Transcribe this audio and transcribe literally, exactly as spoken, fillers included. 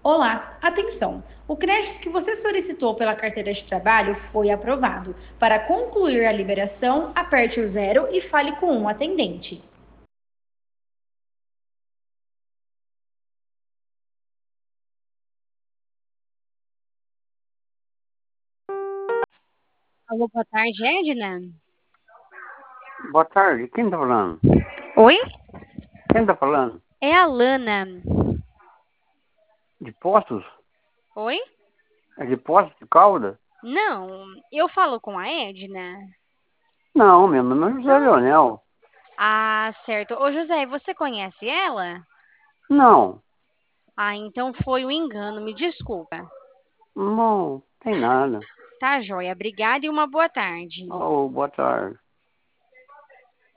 Olá, atenção! O crédito que você solicitou pela carteira de trabalho foi aprovado. Para concluir a liberação, aperte o zero e fale com um atendente. Alô, boa tarde, Edna. Boa tarde, quem tá falando? Oi? Quem tá falando? É a Lana. De Poços? Oi? É de Poços de Caldas? Não, eu falo com a Edna. Não, meu nome é José Não? Leonel. Ah, certo. Ô, José, você conhece ela? Não, Ah, então foi um engano, me desculpa. não tem nada. Tá, joia. Obrigada e uma boa tarde. Oh, boa tarde.